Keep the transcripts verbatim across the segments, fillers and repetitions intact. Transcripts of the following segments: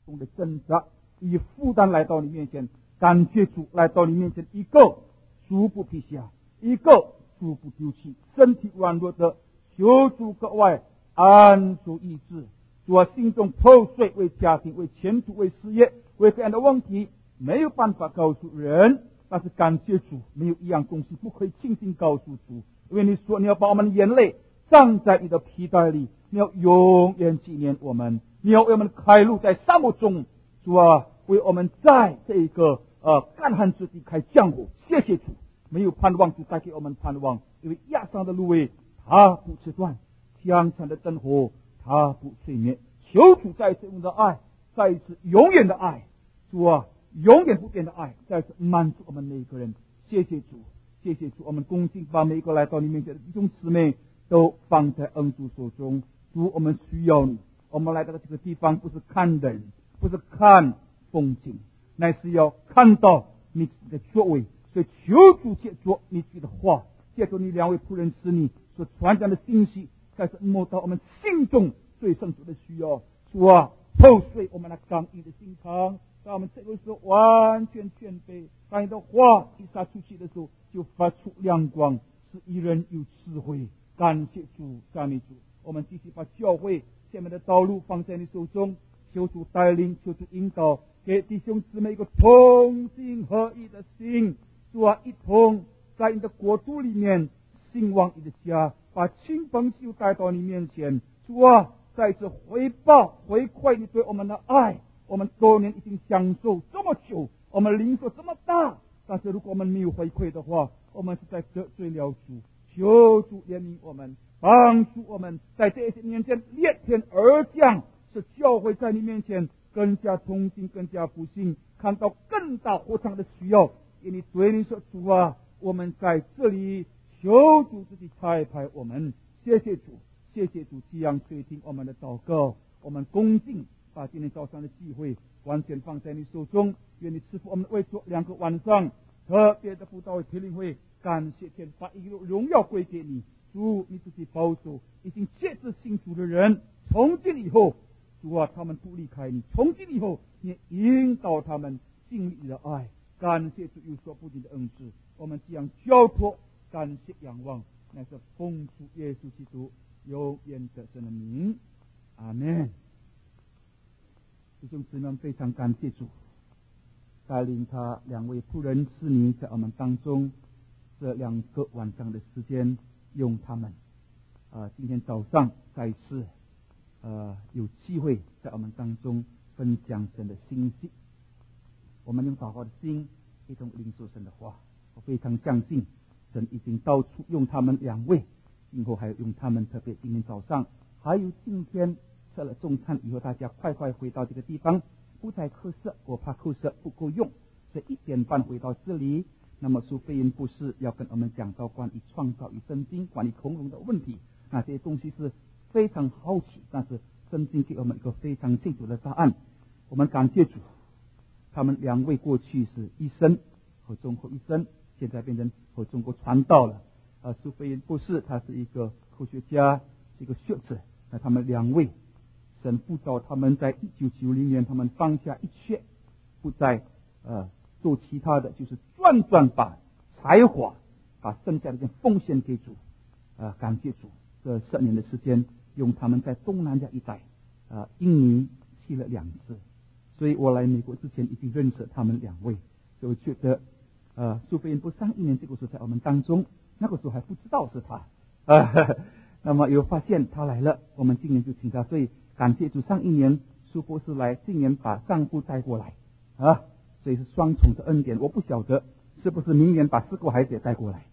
中的挣扎与负担来到你面前，感谢主来到你面前，一个主不撇下，一个主不丢弃，身体软弱的求主格外安主医治。主啊，心中破碎，为家庭、为前途、为事业、为各样的问题没有办法告诉人，但是感谢主，没有一样东西不可以轻轻告诉主，因为你说你要把我们的眼泪葬在你的皮带里，你要永远纪念我们，你要为我们开路在沙漠中。主啊，为我们在这一个呃干旱之地开江湖。谢谢主，没有盼望就带给我们盼望，因为压伤的芦苇它不折断，江山的灯火它不吹灭。求主再次用的爱，再一次永远的爱，主啊，永远不变的爱，再次满足我们每一个人。谢谢主，谢谢主，我们恭敬把每一个来到你面前的弟兄姊妹都放在恩主手中。主，我们需要你，我们来到这个地方不是看人，不是看风景，乃是要看到你自己的作为。所以求主借着你自己的话，借着你两位仆人使你所传讲的信息，开始摸到我们心中最深处的需要。主啊，破碎我们那刚硬的心肠，当我们这个时候完全谦卑，当你的话一撒出去的时候，就发出亮光，使一人有智慧。感谢主，赞美主。我们继续把教会前面的道路放在你手中，求主带领，求主引导，给弟兄姊妹一个同心合一的心。主啊，一同在你的国度里面兴旺你的家，把亲朋戚友带到你面前。主啊，再次回报回馈你对我们的爱。我们多年已经享受这么久，我们灵所这么大，但是如果我们没有回馈的话，我们是在得罪了主。求主怜悯我们，帮助我们在这些年间裂天而降，使教会在你面前更加忠心，更加复兴，看到更大活场的需要。因你对你说，主啊，我们在这里，求主自己差派我们。谢谢主，谢谢主，这样垂听我们的祷告。我们恭敬把今天早上的机会完全放在你手中，愿你赐福我们为主两个晚上特别的布道会、培灵会，感谢天，把一个荣耀归给你。主，你自己保守已经切实信主的人，从今以后，主啊，他们不离开你，从今以后，你引导他们经历你的爱。感谢主有所不尽的恩赐，我们这样交托，感谢仰望，乃是奉主耶稣基督有缘得胜的名，阿门。弟兄姊妹，非常感谢主带领他两位仆人侍女在我们当中这两个晚上的时间，用他们啊、呃，今天早上再一次呃有机会在我们当中分享神的信息。我们用祷告的心一同领受神的话，我非常相信神已经到处用他们两位，今后还有用他们，特别今天早上还有今天吃了中餐以后，大家快快回到这个地方，不再咳嗽，我怕咳嗽不够用，所以一点半回到这里。那么苏菲因博士要跟我们讲到关于创造与圣经、关于恐龙的问题，那这些东西是非常好奇，但是圣经给我们一个非常清楚的答案。我们感谢主，他们两位过去是医生和中国医生，现在变成和中国传道了。呃，苏菲因博士他是一个科学家，是一个学者。那他们两位，神呼召他们在一九九零年，他们放下一切，不再呃做其他的，就是专专把才华，把剩下的这奉献给主。呃，感谢主，这十年的时间，用他们在东南亚一带，呃，印尼去了两次。所以我来美国之前已经认识他们两位，所以我觉得，呃，苏菲因博上一年这个时候在我们当中，那个时候还不知道是他，啊、呃，那么有发现他来了，我们今年就请他，所以感谢主，上一年苏博士来，今年把丈夫带过来，啊，所以是双重的恩典。我不晓得是不是明年把四个孩子也带过来，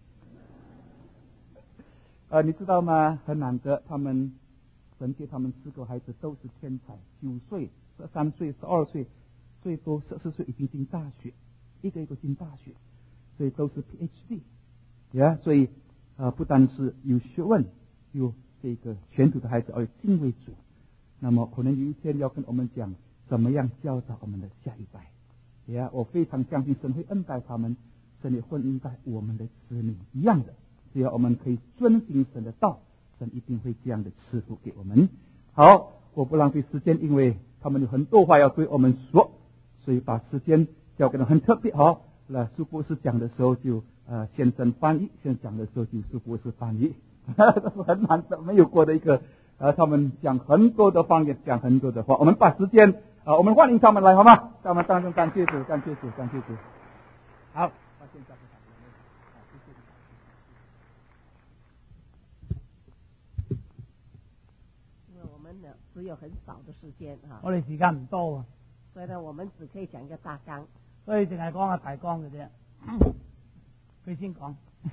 呃，你知道吗？很难得，他们神给他们四个孩子都是天才，九岁。十三岁、十二岁，最多十四岁已经进大学，一个一个进大学，所以都是 P H D， 呀、yeah, ，所以呃不单是有学问，有这个全主的孩子，而敬畏主。那么可能有一天要跟我们讲怎么样教导我们的下一代，呀、yeah, ，我非常相信神会恩待他们，神也会恩待我们的子女一样的，只要我们可以遵行神的道，神一定会这样的赐福给我们。好。我不浪费时间，因为他们有很多话要对我们说，所以把时间交给他们。很特别哈，那苏博士讲的时候就呃先生翻译，先讲的时候就苏博士翻译，这是很难得没有过的一个呃，他们讲很多的方言，讲很多的话。我们把时间啊、呃，我们欢迎他们来好吗？他们当中感谢主，感谢主，感谢主。好，把现在因为我们呢只有很少的时间哈， 我哋時間唔多啊， 所以呢，我们只可以讲一个大纲， 所以淨係講下大綱嘅啫。佢先講。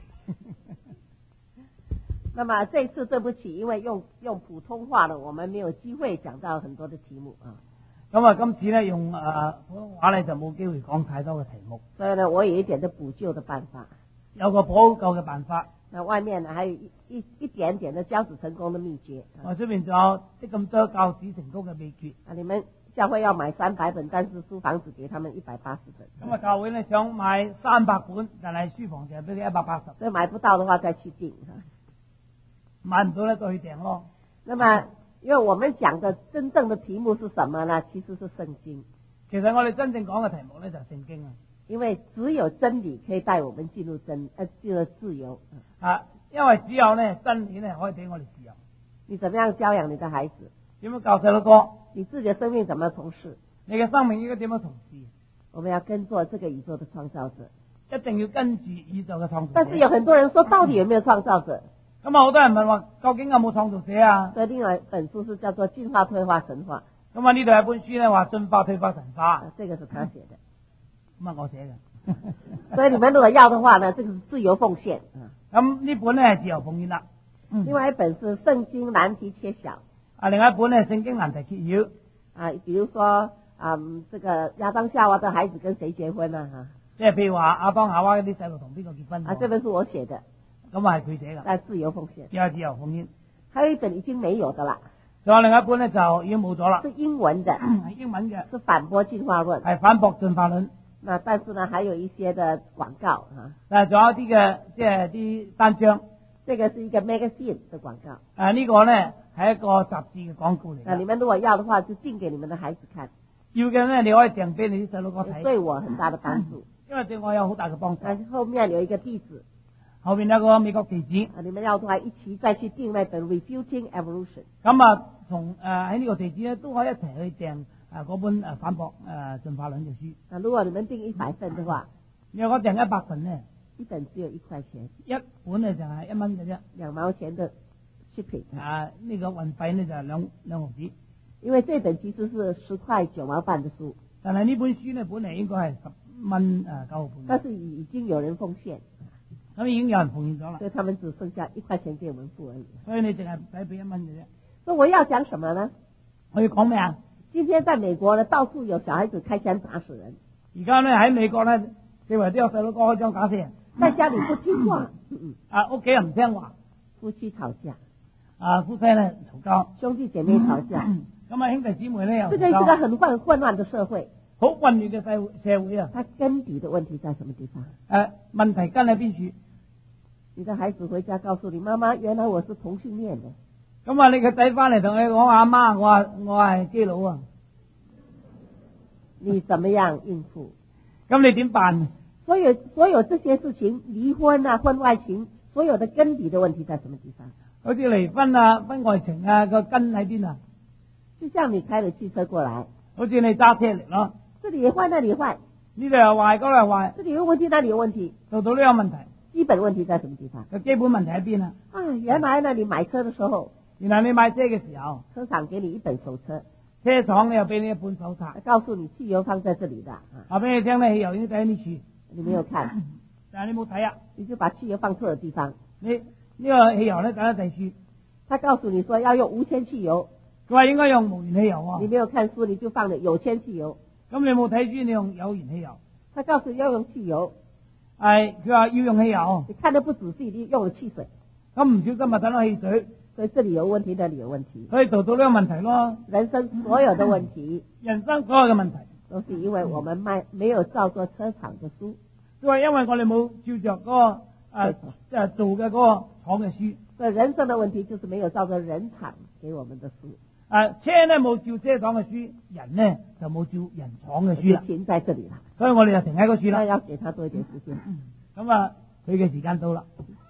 那么这次对不起，因为用用普通话的，我们没有机会讲到很多的题目啊。 咁啊，今次咧用誒、呃、普通話咧就冇機會講太多嘅題目。 所以呢，我有一點的補救的辦法。 有個補救嘅辦法。 那外面呢，還有一一一點點的教子成功的秘訣。 我出面仲有啲咁多教子成功嘅秘訣。 啊，你們教會要買三百本，但是書房只給他們一百八十本。 咁啊，教會咧想買三百本，但係書房就係俾佢一百八十。 所以買不到的話，再去訂。 買唔到咧，再去訂咯。 那麼，因為我們講的真正的題目是什麼呢？其實是聖經。 其實我哋真正講嘅題目咧就係聖經啊。 因為只有真理可以帶我們進入真呃進入自由。 啊，因為只有咧真理咧可以俾我哋自由。 你怎麼樣教養你的孩子？ 點樣教細路哥？ 你自己的生命怎麼從事？ 你嘅生命應該點樣從事？ 我們要跟做這個宇宙的創造者。 一定要跟住宇宙嘅創造者。 但是有很多人說，到底有沒有創造者？ 咁啊，好多人問話，究竟有冇創造者啊？ 所以另外一本書是叫做《進化、退化、神化》。 咁啊，呢度有本書咧話進化、退化、神化。 啊，這個是他寫的。 咁啊，我寫嘅。 所以你們如果要的話呢，這個是自由奉獻。 咁呢本咧係自由奉獻啦。 另外一本是《聖經難題揭曉》。 啊，另外一本咧《聖經難題揭曉》。 啊，比如說啊，這個亞當夏娃的孩子跟誰結婚啊？哈， 即係譬如話亞當夏娃嗰啲細路同邊個結婚？ 啊，這本是我寫的。 咁啊係佢寫噶。 但自由奉獻。 又係自由奉獻。 還有一本已經沒有的啦。 仲有另外一本咧就已經冇咗啦。 是英文的。 係英文嘅。 是反駁進化論。 係反駁進化論。 那但是呢，還有一些的廣告啊。 但係仲有啲嘅即係啲單張。 這個是一個 magazine 的廣告。 啊，呢個咧係一個雜誌嘅廣告嚟。 那你們如果要的話，就訂給你們的孩子看。 要嘅咧，你可以訂俾你啲細路哥睇。 對我很大的幫助。 因為對我有好大嘅幫助。 後面有一個地址。 後面有個美國地址。 啊，你們要的話，一起再去訂那本 Refuting Evolution。 咁啊，同誒喺呢個地址咧，都可以一齊去訂誒嗰本誒反駁誒進化論嘅書。 啊，如果你們訂一百份的話， 你如果訂一百份咧， 一本只有一塊錢， 一本咧就係一蚊嘅啫， 兩毛錢的 shipping。 啊，呢個運費咧就係兩兩毫子。 因為這本其實是十塊九毛半的書， 但係呢本書咧本嚟應該係十蚊誒九毫半。 但是已經有人奉獻。 咁已經有人奉獻咗啦， 所以他們只剩下一塊錢給我們付而已。 所以你淨係使俾一蚊嘅啫。 所以我要講什麼呢？ 我要講咩啊？ 今天在美國呢，到處有小孩子開槍打死人。 而家咧喺美國咧，四圍都有細佬哥開槍打死人。 在家裡不聽話， 啊屋企人唔聽話， 夫妻吵架， 啊夫妻咧嘈交， 兄弟姐妹吵架， 咁啊兄弟姊妹咧又。 這個是個很混混亂的社會。 好混亂嘅社社會啊！ 它根底的問題在什麼地方？ 誒，問題根喺邊處？ 你的孩子回家告訴你媽媽，原來我是同性戀的。 咁啊，你個仔翻嚟同你講阿媽，我話我係基佬啊！ 你怎麼樣應付？ 咁你點辦？ 所有所有這些事情，離婚啊、婚外情，所有的根底的問題在什麼地方？ 好似離婚啊、婚外情啊，個根喺邊啊？ 就像你開了汽車過來， 好似你揸車嚟咯， 這裡也壞，那裡也壞， 呢度又壞，嗰度又壞， 這裡有問題，那裡有問題， 度度都有問題。 基本問題在什麼地方？ 個基本問題喺邊啊？ 啊，原來呢，你買車的時候， 原來你買車嘅時候， 車廠給你一本手冊， 車廠你又俾你一本手冊， 告訴你汽油放在這裡的， 話俾你聽咧，汽油應該喺呢處， 你沒有看， 但係你冇睇啊， 你就把汽油放錯的地方。 你呢個汽油咧擺喺第處， 他告訴你說要用無鉛汽油， 佢話應該用無鉛汽油喎， 你沒有看書，你就放了有鉛汽油。 咁你冇睇書，你用有鉛汽油。 他告訴你要用汽油， 係佢話要用汽油， 你看得不仔細，你用了汽水， 咁唔小心咪睇到汽水， 所以這裡有問題，那裡有問題， 所以度度都有問題咯。 人生所有的問題， 人生所有嘅問題， 都是因為我們賣沒有照做車廠的書， 都係因為我哋冇照着嗰個誒即係做嘅嗰個廠嘅書。 所以人生的問題就是沒有照做人廠給我們的書。 啊，車呢冇照遮擋嘅書，人呢就冇照人闖嘅書啦。 錢在這裡啦， 所以我哋就停喺嗰處啦。 要給他多一點時間。 咁啊，佢嘅時間到啦。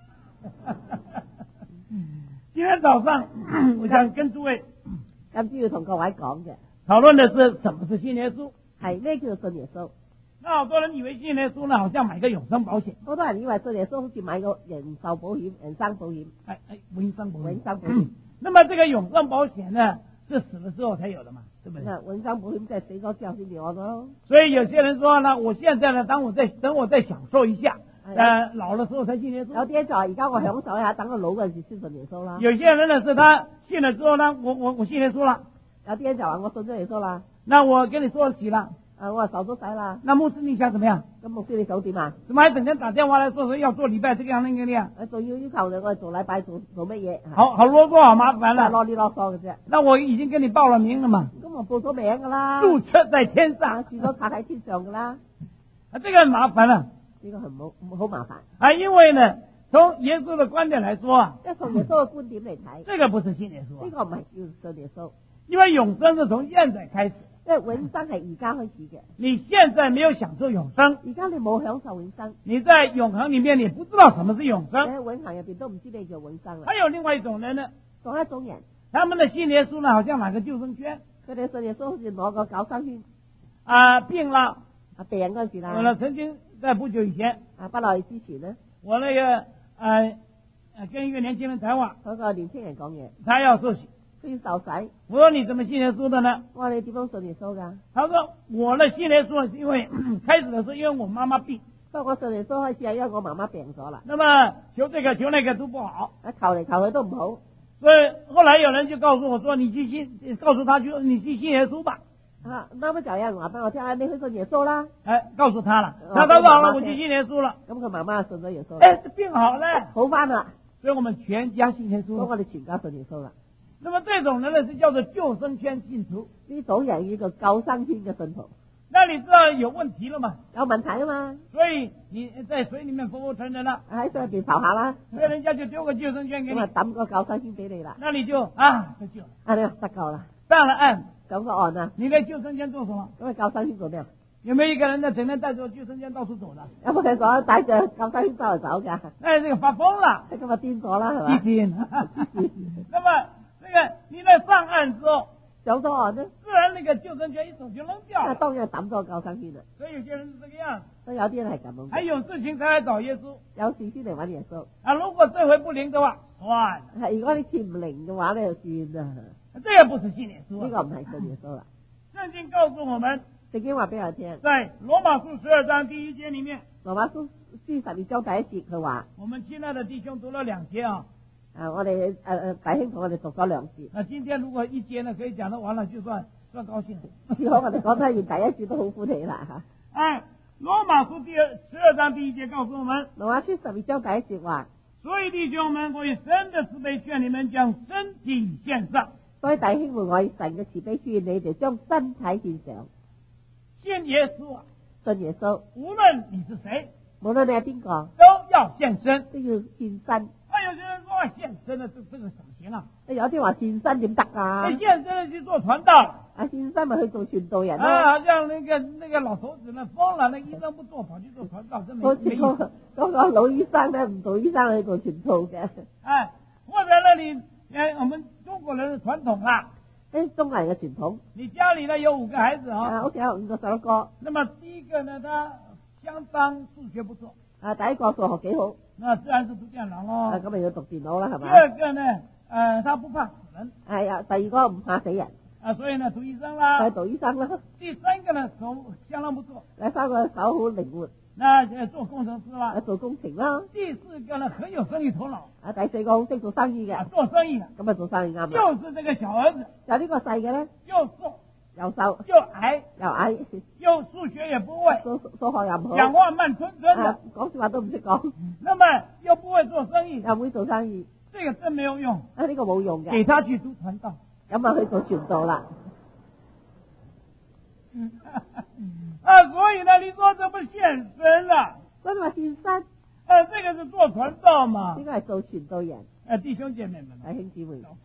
今天早上我想跟諸位今朝要同各位講嘅討論的是什麼是信耶穌。 係咩叫做信耶穌？ 那好多人以為信耶穌呢，好像買個永生保險。 好多人以為信耶穌好似買個人壽保險、人生保險。 哎哎，永生保險。 永生保險。 那麼這個永生保險呢，是死了之後才有的嘛，對不對？ 那永生保險即係死咗之後先有咯。 所以有些人說呢，我現在呢，等我再等我再享受一下，呃，老的時候才信耶穌。 有啲人就話而家我享受一下，等我老嗰陣時先信耶穌啦。 有些人呢，是他信了之後呢，我我我信耶穌了。 有啲人就話我信咗耶穌啦。 那我跟你說起了。 啊，我話受咗洗啦。 那牧師你想怎麼樣？ 咁牧師你想點啊？ 怎麼還整天打電話來說說要做禮拜這個樣那個樣？ 啊，仲要要求你我哋做禮拜做做乜嘢？ 好好囉嗦，好麻煩啦， 囉哩囉嗦嘅啫。 那我已經跟你報了名了嘛。 咁我報咗名噶啦。 註冊在天上， 住咗冊喺天上噶啦。 啊，這個很麻煩啦。 呢個係好好麻煩。 啊，因為呢，從耶穌的觀點來說啊， 即係從耶穌嘅觀點嚟睇， 這個不是信耶穌。 呢個唔係叫信耶穌。 因為永生是從現在開始。 因為永生係而家開始嘅。 你現在沒有享受永生， 而家你冇享受永生。 你在永恆裏面，你不知道什麼是永生。 喺永恆入邊都唔知咩叫永生啦。 還有另外一種人呢， 仲有一種人， 他們的信耶穌呢，好像拿個救生圈。 佢哋信耶穌好似攞個救生圈。 啊，病啦， 啊病嗰陣時啦。 我呢曾經在不久以前， 啊不耐之前呢， 我那個呃跟一個年輕人談話， 嗰個年輕人講嘢， 他要受洗。 要受洗， 我說你怎麼信耶穌的呢？ 我話你點樣信耶穌噶？ 他說我的信耶穌是因為開始的時候因為我媽媽病， 不過我信耶穌開始係因為我媽媽病咗啦。 那麼求這個求那個都不好， 啊求嚟求去都唔好， 所以後來有人就告訴我說你去信，告訴他就你去信耶穌吧。 啊，啱啱就有人話俾我聽，你去信耶穌啦。 哎，告訴他了，他他說好了，我去信耶穌了。 咁佢媽媽信咗耶穌， 哎，病好了， 好翻啦。 所以我們全家信耶穌。 咁我哋全家信耶穌啦。 那麼這種人呢，是叫做救生圈信徒。 呢種人叫做救生圈嘅信徒。 那你知道有問題了嗎？ 有問題啊嘛。 所以你在水裏面浮浮沉沉啦， 喺水入邊浮下啦。 所以人家就丟個救生圈給你， 咁啊抌個救生圈俾你啦。 那你就啊得救了， 啊你得救啦， 上了岸， 上個岸啊。 你的救生圈做什麼？ 咁啊救生圈做咩啊？ 有沒有一個人呢整天帶着救生圈到處走的？ 有冇人講帶着救生圈周圍走噶？ 哎，這個發瘋了， 咁啊癲咗啦係嘛？ 癲那麼這個你在上岸之後， 上咗岸呢， 自然那個救生圈一手就扔掉了。 啊當然抌咗救生圈啦。 所以有些人是這個樣， 所以有啲人係咁樣。 還有事情才來找耶穌， 有事先嚟揾耶穌。 啊，如果這回不靈的話，算了。 係如果你次唔靈嘅話咧，就算啦。 這個不是信耶穌， 呢個唔係信耶穌啦。 聖經告訴我們， 聖經話俾我聽， 在羅馬書十二章第一節裏面， 羅馬書書十二章第一節佢話， 我們親愛的弟兄讀了兩節啊。 啊，我哋誒誒弟兄同我哋讀咗兩節。 那今天如果一節呢，可以講得完了，就算算高興。 如果我哋講得完第一節都好歡喜啦嚇。 哎，羅馬書第二十二章第一節告訴我們， 羅馬書十二章第一節話， 所以弟兄們，我以神的慈悲勸你們將身體獻上。 所以弟兄們，我以神嘅慈悲勸你哋將身體獻上。 信耶穌啊， 信耶穌， 無論你是誰， 無論你係邊個， 都要獻身， 都要獻身。 啊，有些人說啊，獻身呢，這這個怎麼行啊？ 有啲話獻身點得啊？ 你獻身去做傳道， 啊獻身咪去做傳道人咯。 啊，好像那個那個老頭子呢瘋了，那醫生不做，跑去做傳道，真沒好似沒意思。 嗰嗰個老醫生咧，唔做醫生去做傳道嘅。 哎，或者呢，你誒，我們中國人的傳統啦。 誒，中國人嘅傳統， 你家裏呢有五個孩子啊， 啊，屋企有五個細佬哥。 那麼第一個呢，他相當數學不錯， 啊，第一個數學幾好， 那自然是讀電腦咯。 啊，咁咪要讀電腦啦，係第咪？ 二個呢，呃，他不怕死人， 係啊，第二個唔怕死人， 啊，所以呢讀醫生啦。 去做醫生啦。 第三個呢手相當不錯， 第三個手好靈活， 那呃做工程師啦啊，。做工程啦。 第四個呢很有生意頭腦， 啊，第四個好識做生意啊， 嘅， 做生意的， 咁啊做生意啱啦。 就是這個小兒子， 就呢個細嘅咧， 又瘦又瘦又矮， 又矮， 又數學也不會， 數數學又唔好， 講話慢吞吞的， 啊，講說話都唔識講， 那麼又不會做生意， 又唔會做生意， 這個真沒有用， 啊，呢個冇用嘅， 給他去讀傳道。 咁啊去做傳道啦。 啊，所以呢，你說怎麼獻身啦？ 所以話獻身， 啊，這個是做傳道嘛呢？個係做傳道人， 啊，弟兄姐妹們， 弟兄姊妹， 搞錯，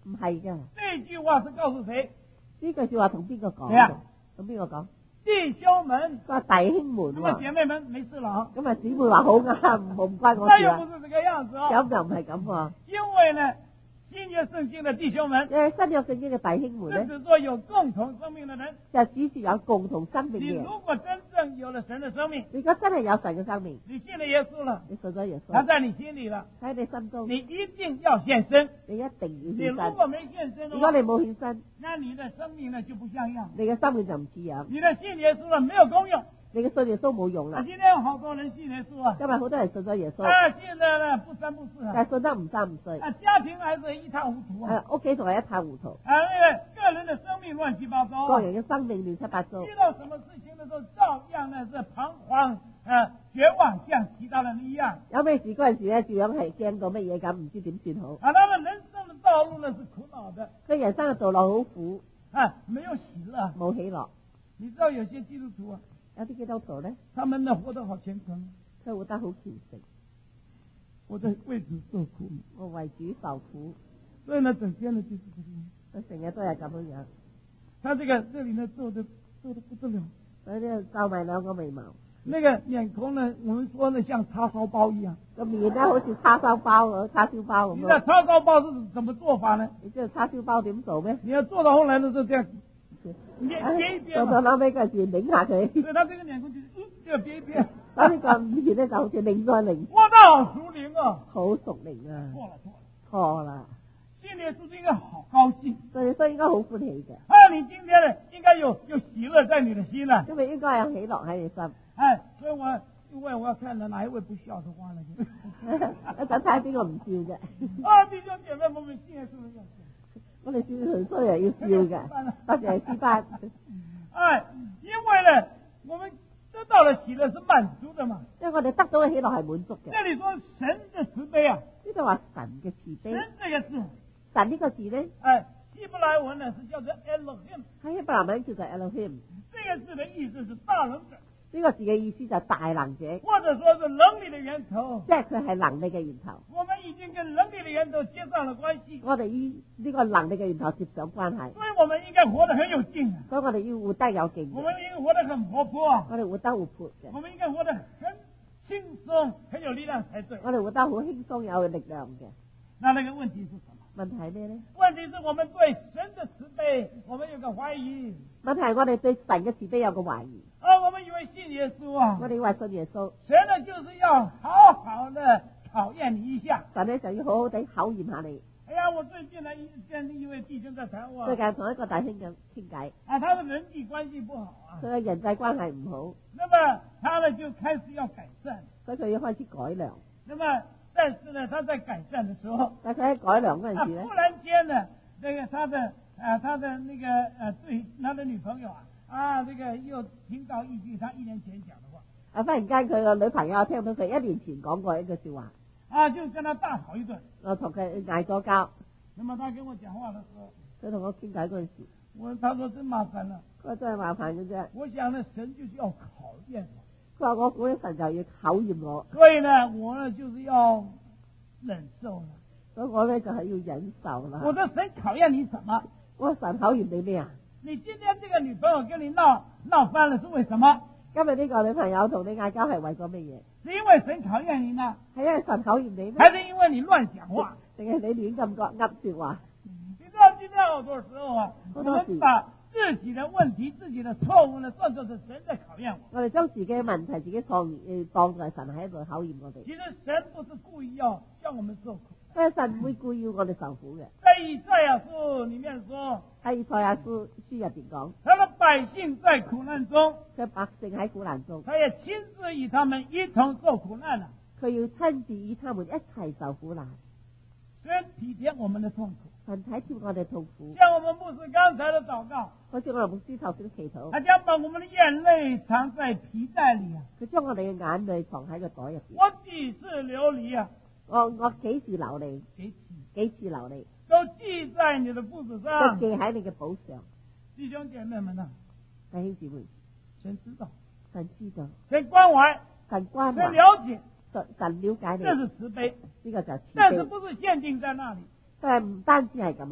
唔係㗎， 这句話是告訴誰？ 呢句說話同邊個講？ 係啊， 同邊個講？ 弟兄們， 佢話弟兄們咁啊， 喎。 姐妹們，沒事了啊。 咁啊，姊妹話好啱，唔好唔關我那事啊。 又不是這個樣子哦。 咁就唔係咁喎。 因為呢，新約聖經的弟兄們， 誒新約聖經嘅弟兄們是咧， 指說有共同生命的人。 就只是有共同生命你嘅人。 如果真正有了神的生命， 如果真係有神嘅生命， 你信了耶穌了， 你信咗耶穌， 他在你心裡了， 喺你心中， 你一定要獻身。 你一定你要獻身。 如果沒獻身的話， 如果你冇獻身， 那你的生命呢就不像樣， 你嘅生命就唔似樣， 你的信耶穌了沒有功用。 你嘅信耶穌冇用啊， 啦。 今天有好多人信耶穌啊， 今日好多人信咗耶穌， 啊，信的呢不三不四啊， 但係信得唔三唔四， 啊，家庭還是一塌糊塗啊， 誒屋企仲係一塌糊塗， 啊，那個個人的生命亂七八糟啊， 個人嘅生命亂七八糟。 遇到什麼事情的時候，照樣呢是彷徨啊絕望，像其他人一樣。 有咩事嗰陣時咧，照樣係驚到乜嘢咁，唔知點算好。 啊，他們人生的道路呢是苦惱的， 佢人生嘅道路好苦， 啊，沒有喜樂。 冇喜樂。 你知道有些基督徒啊， 有啲基督徒咧， 他們呢活得好虔誠， 佢活得好虔誠， 我在為主受苦， 我為主受苦， 所以呢整天呢就是這個樣。 佢成日都係咁樣樣。 他這個這裡呢皺的皺的不得了， 所以呢，皺埋兩個眉毛， 那個臉孔呢，我們說呢像叉燒包一樣。 個面咧好似叉燒包咁，叉燒包咁你知道樣。 叉燒包是怎麼做法呢？ 你知道叉燒包點做咩？ 你要做到後來的時候這樣捏哎捏一邊做到嘛， 後尾嗰陣時擰下佢， 所以他這個臉孔就是嗯這樣邊一邊。 所以呢個面咧就好似擰咗擰， 哇，那好熟靈啊！ 好熟靈啊！ 錯了錯了， 錯啦， 信耶穌應該好高興。 所以所以應該好歡喜嘅， 啊，你今天呢應該有有喜樂在你的心了。 因為應該有喜樂喺你心。 哎，所以我因為我要看到哪一位不笑的話呢？ 一陣睇下邊個唔笑啫。 啊，弟兄姐妹，我們信耶穌要笑。 我哋笑佢衰人要笑嘅，特別係詩班。 哎，因為呢，我們得到了喜樂是滿足的嘛。 因為我哋得到嘅喜樂係滿足嘅。 這裡說神的慈悲啊， 呢度話神嘅慈悲， 神這個字， 神呢個字咧哎，希伯來文呢是叫做 Elohim， 喺希伯來文叫做 Elohim， 這個字的意思是大能者， 呢個字嘅意思就係大能者， 或者說是能力的源頭。 即係佢係能力嘅源頭。 我們已經跟能力的源頭接上了關係， 我哋依呢個能力嘅源頭接上關係， 所以我們應該活得很有勁啊， 所以我哋要活得有勁我嘅， 們應該活得很活潑啊， 我哋活得活潑嘅， 我們應該活得很輕鬆，很有力量才對。 我哋活得好輕鬆有力量嘅。 那那個問題是什麼？ 問題係咩咧？ 問題是我們對神的慈悲，我們有個懷疑。 問題係我哋對神嘅慈悲有個懷疑， 啊，我們以為信耶穌啊， 我哋以為信耶穌， 神呢就是要好好的考驗你一下。 神咧就要好好地考驗下你。 哎呀，我最近呢跟一位弟兄在談話， 最近同一個弟兄咁傾偈， 啊，他的人際關係不好啊， 佢嘅人際關係唔好， 那麼他呢就開始要改善。 所以佢要開始改良。 那麼但是呢，他在改善的時候， 但係喺改良嗰陣啊， 時咧忽，然間呢，那個他的啊，他的那個呃，對他的女朋友啊，啊，這個又聽到一句他一年前講的話， 啊，忽然間佢個女朋友聽到佢一年前講過一句說話， 啊，就跟他大吵一頓。 我同佢嗌咗交。 那麼他跟我講話的時候， 佢同我傾偈嗰陣時， 我他說真麻煩了， 佢話真係麻煩嘅啫。 我想呢，神就是要考驗我， 佢話我估一神就要考驗我， 所以呢，我呢就是要忍受了。 所以我咧就係要忍受啦。 我說神考驗你什麼？ 我話神考驗你咩啊？ 你今天這個女朋友跟你鬧鬧翻了是為什麼？ 今日呢個女朋友同你嗌交係為咗乜嘢？ 是因為神考驗你呢， 係因為神考驗你咩？ 還是因為你亂講話？ 定係你亂咁講噏說話？ 你知道今天好多時候啊，我好多時們把自己的問題、自己的錯誤呢，當作是神在考驗我。 我哋將自己嘅問題、自己錯誤誒當作係神喺度考驗我哋。 其實神不是故意要叫我們受苦。 但係神唔會故意要我哋受苦嘅。 在以賽亞書裡面說， 喺以賽亞書書入邊講， 他的百姓在苦難中， 佢百姓喺苦難中， 他也親自與他們一同受苦難了。 佢要親自與他們一齊受苦難。 神體貼我們的痛苦， 神體貼我哋痛苦， 像我們牧師剛才的禱告， 好似我哋牧師頭先祈禱， 他將把我們的眼淚藏在皮帶裡啊， 佢將我哋嘅眼淚藏喺個袋入邊。 我幾次流離啊， 我我幾時流淚， 幾次幾次流淚， 都記在你的簿子都上。 記喺你嘅簿上。 弟兄姐妹們啊， 弟兄姊妹， 神知道， 神知道， 神關懷， 神關神懷， 了解， 神神了解你， 這是慈悲， 呢個就係慈悲。 但是不是限定在那裡。 但係唔單止係咁樣，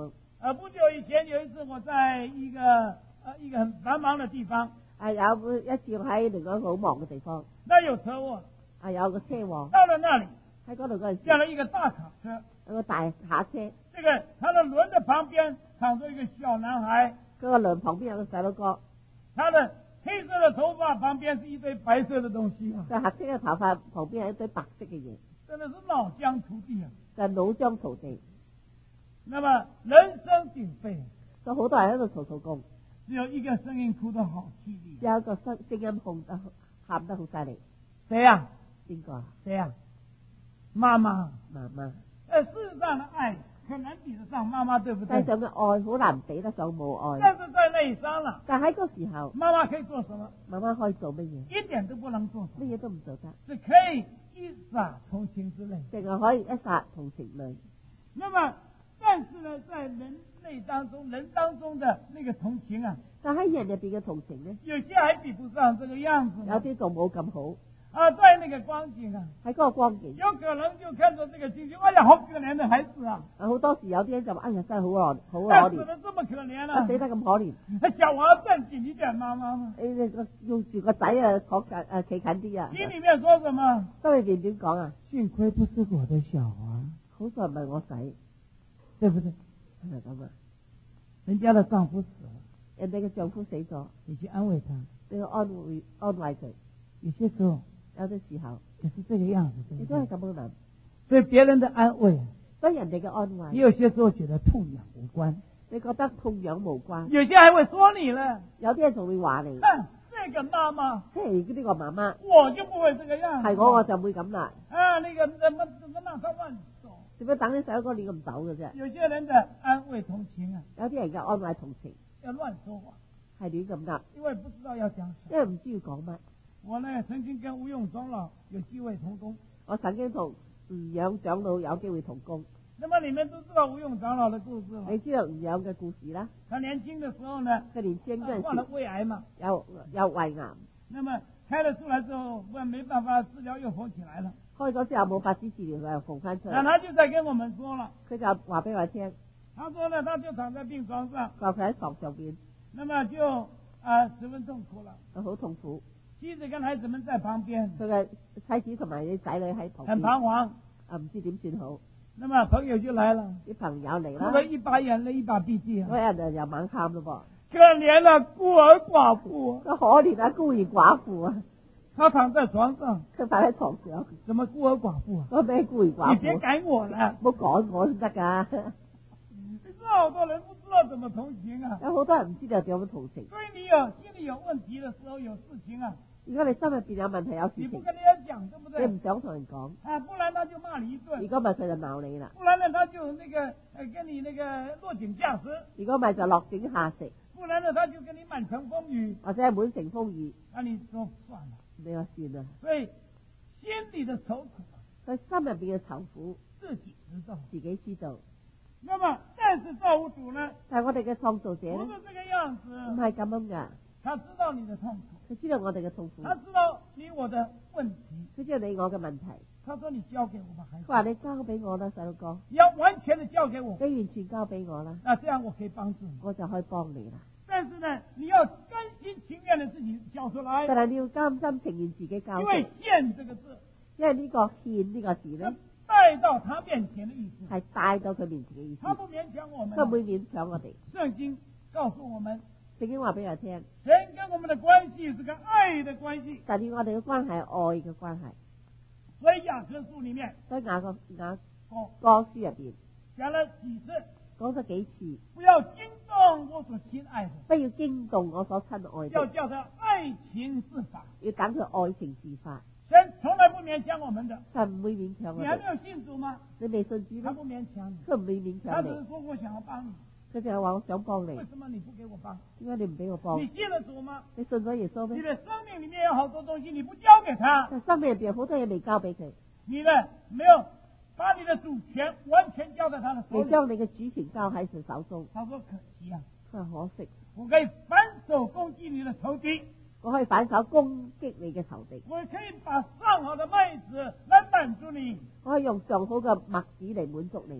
呃，不久以前有一次我在一个呃一个很繁忙的地方， 啊有一次我喺另外一個好忙嘅地方， 那有車禍， 啊有個車禍到了那裡喺嗰度嗰陣時， 見了一個大卡車， 有個大卡車， 這個他的輪的旁邊躺着一個小男孩， 嗰個輪旁邊有個細佬哥， 他的黑色的頭髮旁邊是一堆白色的東西啊， 個黑色嘅頭髮旁邊係一堆白色嘅嘢， 真的是腦漿塗地啊！ 就腦漿塗地， 那麼人聲鼎沸， 就好多人喺度嘈嘈共， 只有一個聲音哭得好淒厲， 有一個聲聲音紅得喊得好犀利， 誰呀？ 邊個啊？ 誰呀？媽媽。 媽媽。 呃，世上的愛很難比得上媽媽，對不對？ 世上嘅愛好難比得上母愛。 但是在那一剎那， 但喺嗰時候， 媽媽可以做什麼？ 媽媽可以做乜嘢？ 一點都不能做， 乜嘢都唔做得， 只可以一灑同情之淚。 淨係可以一灑同情淚。 那麼，但是呢，在人類當中，人當中的那個同情啊， 但喺人入邊嘅同情呢， 有些還比不上這個樣子， 有啲仲冇咁好。 啊，在那個光景啊， 喺嗰個光景， 有可能就看着這個情景，哎呀，好可憐的孩子啊！ 啊，好多時有啲人就話：哎呀，真係好可好可他死憐， 得這麼可憐啊， 啊！ 死得咁可憐。 小娃站緊一點，媽媽嘛。 誒，個用住個仔啊，坐近誒企近啲啊。 心裏面說什麼？ 心裏邊點講啊？ 幸虧不是我的小娃， 好在唔係我仔， 對不對？ 係咪咁啊？ 人家的丈夫死了， 人哋嘅丈夫死咗， 你去安慰他， 你要安慰安慰佢。 有些時候。 有啲時候， 也是這個樣子， 你都係咁樣諗。 所以別人的安慰， 對人哋嘅安慰， 你有些時候覺得痛癢無關， 你覺得痛癢無關。 有些還會說你呢， 有啲人仲會話你。 哼，這個媽媽， 嘿，呢個媽媽， 我就不會這個樣子。 係我我就唔會咁啦。 啊，那個怎麼怎麼讓他亂走？ 點解等啲細佬哥亂咁走嘅啫？ 有些人的安慰同情啊， 有啲人嘅安慰同情， 要亂說話， 係亂咁噏， 因為不知道要講什麼， 因為唔知要講乜。 我呢曾經跟吳用長老有機會同工， 我曾經同吳養長老有機會同工。 那麼你們都知道吳用長老的故事了。 你知道吳養嘅故事啦？ 他年輕的時候呢， 佢年輕嗰陣時患了胃癌嘛， 有有胃癌。 那麼開了出來之後，不然沒辦法治療，又縫起來了。 開咗之後冇法子治療，佢又縫翻出嚟。 那他就在跟我們說了， 佢就話俾我聽， 他說呢，他就躺在病床上， 話佢喺床上邊， 那麼就啊、呃、十分痛苦了， 好痛苦。 妻子跟孩子們在旁邊， 佢嘅妻子同埋啲仔女喺旁邊， 很彷徨， 啊唔知點算好。 那麼朋友就來了， 啲朋友嚟啦， 哭得一把眼淚一把鼻涕啊， 嗰人就又猛喊咯可憐了孤兒寡婦， 噃，可憐啊孤兒寡婦啊， 他躺在床上， 佢瞓喺床上， 什麼孤兒寡婦啊？ 嗰咩孤兒寡婦？ 你別改我啦， 唔好趕我先得噶。 你知道好多人不知道怎麼同情啊， 有好多人唔知道點樣同情。 所以你有心裏有問題的時候，有事情啊， 如果你心入邊有問題有事情， 你不跟人家講，對不對？ 你唔想同人講， 啊，不然他就罵你一頓。 如果咪佢就鬧你啦。 不然呢，他就那個呃跟你那個落井下石。 如果咪就落井下石， 不然呢，他就跟你滿城風雨。 或者係滿城風雨， 那你說算了， 你話算啦。 所以心裏的愁苦， 佢心入邊嘅愁苦， 自己知道。 自己知道。 那麼，但是造物主呢？ 但係我哋嘅創造者不是咧， 這個樣子。 唔係咁樣噶。 他知道你的痛苦， 佢知道我哋嘅痛苦， 他知道你我的問題。 佢知道你我嘅問題。 他說：“你交給我吧，孩子。” 佢話你交俾我啦，細佬哥， 你要完全的交給我， 你完全交俾我啦， 那這樣我可以幫助你。 我就可以幫你啦。 但是呢，你要甘心情願的自己交出來。 但係你要甘心情願自己交出， 因為獻這個字， 因為呢個獻呢個字咧， 帶到他面前的意思， 係帶到佢面前嘅意思， 他不勉強我們， 都唔會勉強我哋。 聖經告訴我們， 聖經話俾我聽， 神跟我們的關係是個愛的關係。 但係我哋嘅關係係愛嘅關係。 所以雅各書裏面， 所以雅各雅哦， 歌書入邊講了幾次， 講咗幾次， 不要驚動我所親愛的， 不要驚動我所親愛的， 要叫他愛情自發。 要等佢愛情自發。 神從來不勉強我們的。 神唔會勉強我你還沒哋。 有信主嗎？ 你未信主咧， 他不勉強你， 佢唔會勉他強你， 只是說我想要幫你。 佢就係話我想幫你為，什麼你不給我幫？ 點解你唔俾我幫你？信了主嗎？ 你信咗耶穌咩？ 你的生命裏面有好多東西你不交給他， 但生命入邊好多嘢未交俾佢， 你呢沒有把你的主權完全交在他的手裏。 未將你嘅主權交喺佢手中。 他說可惜啊， 佢話可惜， 我可以反手攻擊你的仇敵， 我可以反手攻擊你嘅仇敵， 我可以把上好的麥子來滿足你， 我可以用上好嘅麥子嚟滿足你，